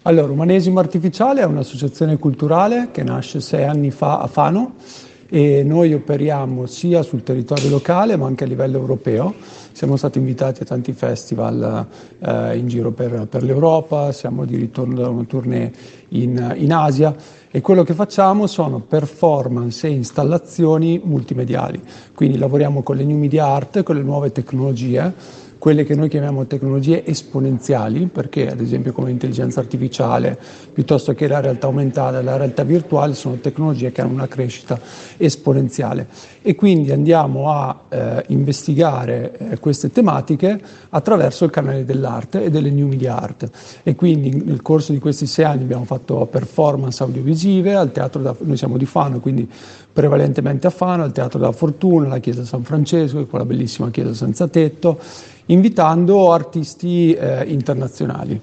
Allora, Umanesimo Artificiale è un'associazione culturale che nasce 6 anni fa a Fano e noi operiamo sia sul territorio locale ma anche a livello europeo. Siamo stati invitati a tanti festival in giro per l'Europa, siamo di ritorno da una tournée in Asia e quello che facciamo sono performance e installazioni multimediali. Quindi lavoriamo con le new media art, con le nuove tecnologie, quelle che noi chiamiamo tecnologie esponenziali, perché ad esempio come l'intelligenza artificiale, piuttosto che la realtà aumentata, la realtà virtuale, sono tecnologie che hanno una crescita esponenziale. E quindi andiamo a investigare queste tematiche attraverso il canale dell'arte e delle new media art. E quindi nel corso di questi 6 anni abbiamo fatto performance audiovisive al teatro, noi siamo di Fano, quindi prevalentemente a Fano, al Teatro della Fortuna, alla Chiesa San Francesco, quella bellissima chiesa senza tetto, invitando artisti internazionali.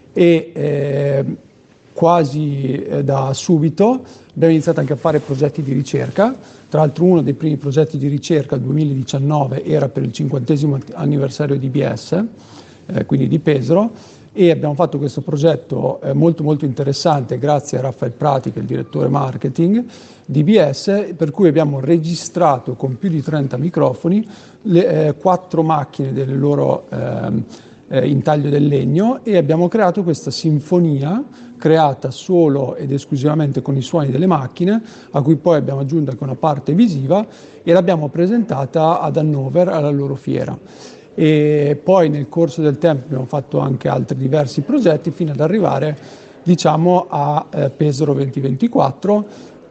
E quasi da subito abbiamo iniziato anche a fare progetti di ricerca. Tra l'altro uno dei primi progetti di ricerca, il 2019, era per il 50° anniversario di IBS, quindi di Pesaro, e abbiamo fatto questo progetto molto interessante grazie a Raffaele Prati, che è il direttore marketing di IBS, per cui abbiamo registrato con più di 30 microfoni 4 macchine del loro intaglio del legno e abbiamo creato questa sinfonia creata solo ed esclusivamente con i suoni delle macchine, a cui poi abbiamo aggiunto anche una parte visiva e l'abbiamo presentata ad Hannover alla loro fiera. E poi nel corso del tempo abbiamo fatto anche altri diversi progetti fino ad arrivare, diciamo, a Pesaro 2024,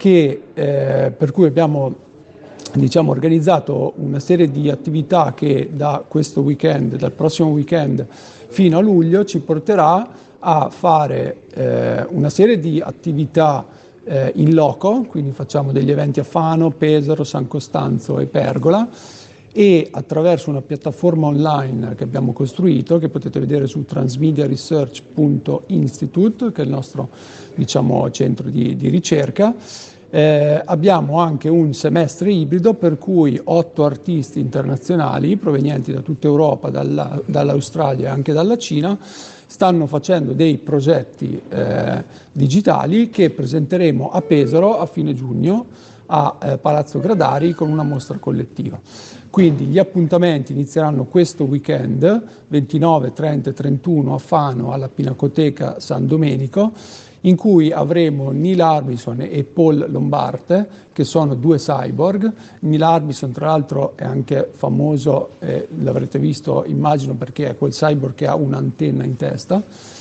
per cui abbiamo, diciamo, organizzato una serie di attività che da questo weekend, dal prossimo weekend fino a luglio, ci porterà a fare una serie di attività in loco, quindi facciamo degli eventi a Fano, Pesaro, San Costanzo e Pergola, e attraverso una piattaforma online che abbiamo costruito, che potete vedere su transmediaresearch.institute, che è il nostro, diciamo, centro di ricerca. Abbiamo anche un semestre ibrido per cui 8 artisti internazionali provenienti da tutta Europa, dall'Australia e anche dalla Cina stanno facendo dei progetti digitali che presenteremo a Pesaro a fine giugno a Palazzo Gradari con una mostra collettiva. Quindi gli appuntamenti inizieranno questo weekend, 29, 30 e 31 a Fano alla Pinacoteca San Domenico, in cui avremo Neil Harbisson e Paul Lombarte, che sono 2 cyborg. Neil Harbisson, tra l'altro, è anche famoso, l'avrete visto immagino, perché è quel cyborg che ha un'antenna in testa,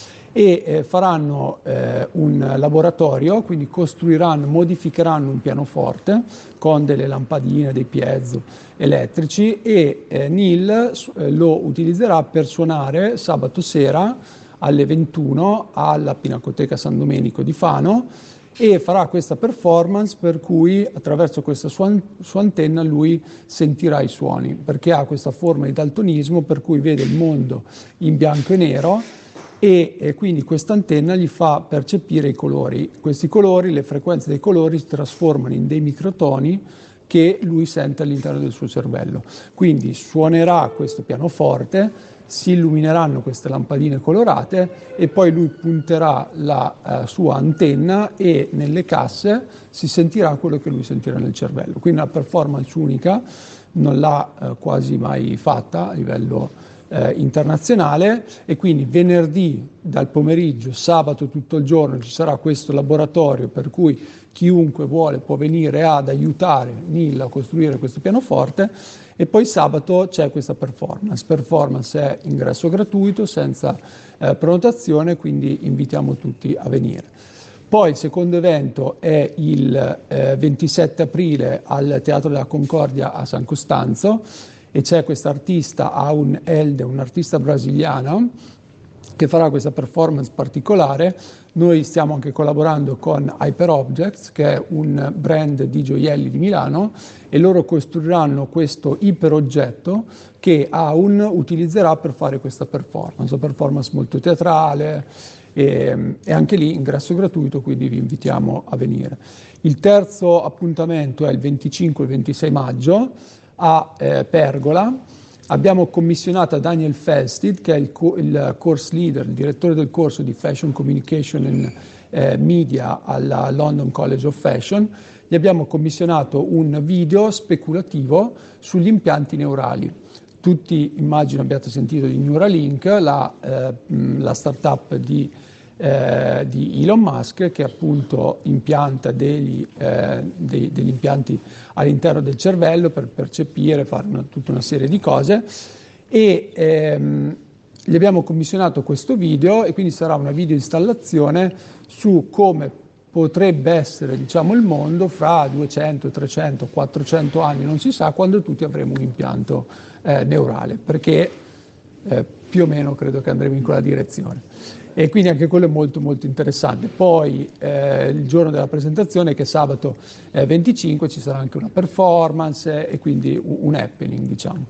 e faranno un laboratorio, quindi modificheranno un pianoforte con delle lampadine, dei piezo elettrici, e Neil lo utilizzerà per suonare sabato sera alle 21 alla Pinacoteca San Domenico di Fano, e farà questa performance per cui attraverso questa sua antenna lui sentirà i suoni, perché ha questa forma di daltonismo per cui vede il mondo in bianco e nero, e quindi questa antenna gli fa percepire i colori. Questi colori, le frequenze dei colori, si trasformano in dei microtoni che lui sente all'interno del suo cervello. Quindi suonerà questo pianoforte, si illumineranno queste lampadine colorate e poi lui punterà la sua antenna e nelle casse si sentirà quello che lui sentirà nel cervello. Quindi una performance unica, non l'ha quasi mai fatta a livello internazionale, e quindi venerdì dal pomeriggio, sabato tutto il giorno ci sarà questo laboratorio per cui chiunque vuole può venire ad aiutare Neil a costruire questo pianoforte, e poi sabato c'è questa performance è ingresso gratuito, senza prenotazione, quindi invitiamo tutti a venire. Poi il secondo evento è il 27 aprile al Teatro della Concordia a San Costanzo, e c'è questa artista, Aun Elde, un'artista brasiliana, che farà questa performance particolare. Noi stiamo anche collaborando con Hyper Objects, che è un brand di gioielli di Milano, e loro costruiranno questo iperoggetto che Aun utilizzerà per fare questa performance, una performance molto teatrale, e anche lì ingresso gratuito, quindi vi invitiamo a venire. Il terzo appuntamento è il 25 e il 26 maggio a Pergola, Abbiamo commissionato a Daniel Felstead, che è il course leader, il direttore del corso di Fashion Communication and Media alla London College of Fashion, gli abbiamo commissionato un video speculativo sugli impianti neurali. Tutti immagino abbiate sentito di Neuralink, la startup di Elon Musk, che appunto impianta degli impianti all'interno del cervello per percepire, fare tutta una serie di cose, e gli abbiamo commissionato questo video, e quindi sarà una video installazione su come potrebbe essere, diciamo, il mondo fra 200, 300, 400 anni, non si sa, quando tutti avremo un impianto neurale, perché più o meno credo che andremo in quella direzione. E quindi anche quello è molto molto interessante. Poi il giorno della presentazione, che è sabato 25, ci sarà anche una performance e quindi un happening, diciamo.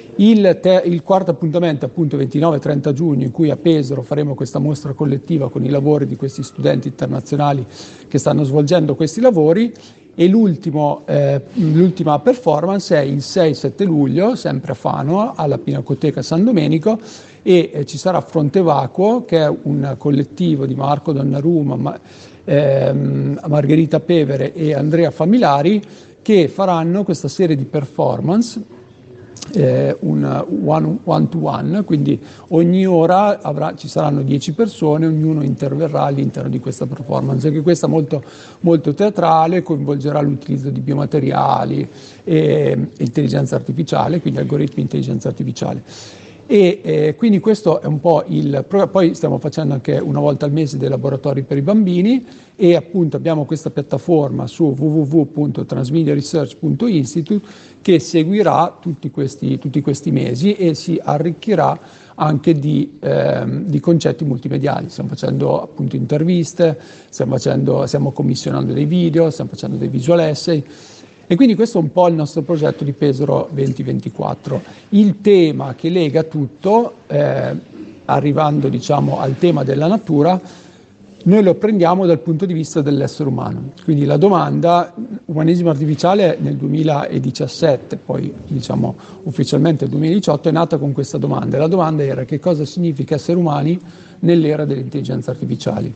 Il quarto appuntamento è appunto 29-30 giugno, in cui a Pesaro faremo questa mostra collettiva con i lavori di questi studenti internazionali che stanno svolgendo questi lavori, e l'ultima performance è il 6-7 luglio, sempre a Fano, alla Pinacoteca San Domenico, e ci sarà Fronte Vacuo, che è un collettivo di Marco Donnarumma, Margherita Pevere e Andrea Familari, che faranno questa serie di performance, un one to one, quindi ogni ora ci saranno 10 persone, ognuno interverrà all'interno di questa performance, anche questa molto, molto teatrale, coinvolgerà l'utilizzo di biomateriali e intelligenza artificiale, quindi algoritmi di intelligenza artificiale. E quindi questo è un po' poi stiamo facendo anche una volta al mese dei laboratori per i bambini, e appunto abbiamo questa piattaforma su www.transmediaresearch.institute che seguirà tutti questi mesi e si arricchirà anche di concetti multimediali. Stiamo facendo appunto interviste, stiamo commissionando dei video, stiamo facendo dei visual essay. E quindi questo è un po' il nostro progetto di Pesaro 2024. Il tema che lega tutto, arrivando diciamo al tema della natura, noi lo prendiamo dal punto di vista dell'essere umano. Quindi la domanda, umanesimo artificiale nel 2017, poi diciamo ufficialmente nel 2018, è nata con questa domanda. E la domanda era: che cosa significa essere umani nell'era delle intelligenze artificiali?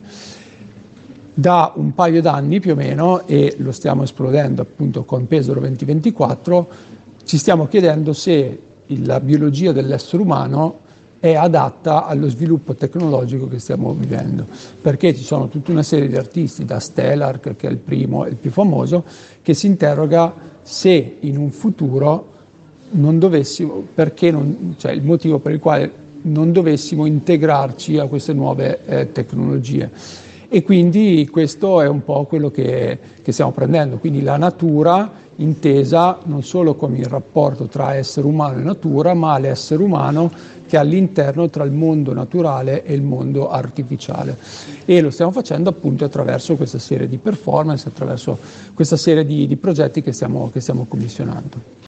Da un paio d'anni più o meno, e lo stiamo esplodendo appunto con Pesaro 2024, ci stiamo chiedendo se la biologia dell'essere umano è adatta allo sviluppo tecnologico che stiamo vivendo, perché ci sono tutta una serie di artisti, da Stellark, che è il primo e il più famoso, che si interroga se in un futuro non dovessimo, cioè il motivo per il quale non dovessimo integrarci a queste nuove tecnologie. E quindi questo è un po' quello che stiamo prendendo, quindi la natura intesa non solo come il rapporto tra essere umano e natura, ma l'essere umano che è all'interno tra il mondo naturale e il mondo artificiale. E lo stiamo facendo appunto attraverso questa serie di performance, attraverso questa serie di progetti che stiamo commissionando.